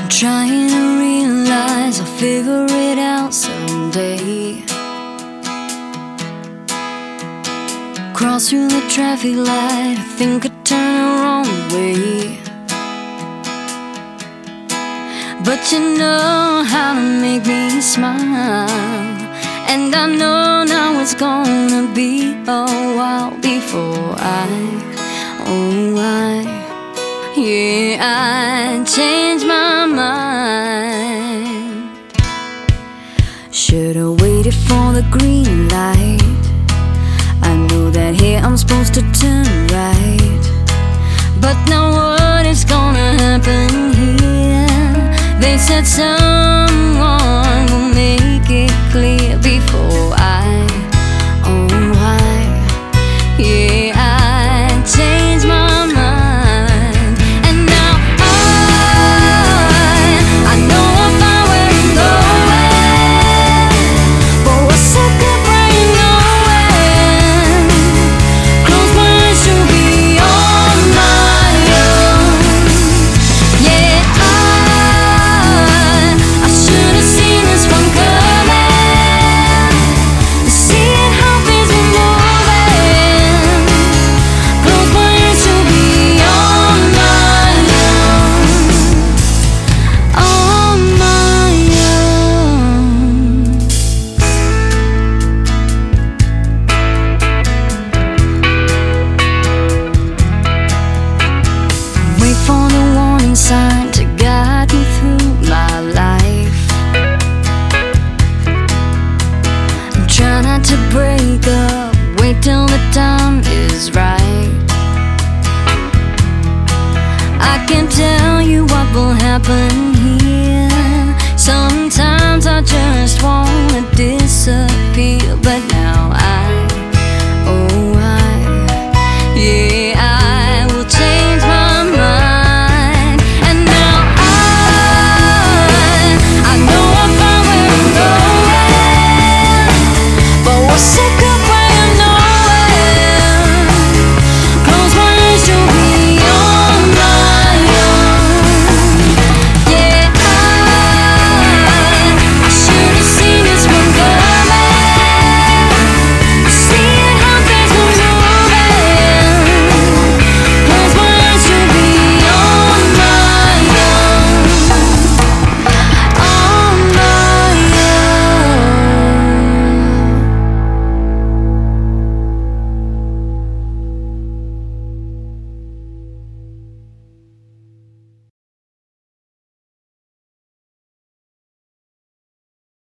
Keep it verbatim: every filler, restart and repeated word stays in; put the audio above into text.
Trying to realize I'll figure it out someday. Cross through the traffic light, I think I turn the wrong way. But you know how to make me smile, and I know now it's gonna be a while before I, oh I, yeah, I change my mind. Should've waited for the green light. I know that here I'm supposed to turn right, but now what is gonna happen here? They said someone will make it clear before I, oh I, yeah, I change my mind. And now I, I know I found where I'm going, but what's the good brain knowing? Close my eyes to be on my own. Yeah, I, I should have seen this one coming, seeing how things were moving. Close my eyes to be on my own, on my own. Wait for the warning sign to guide me through my life. Try not to break up, wait till the time is right. I can't tell you what will happen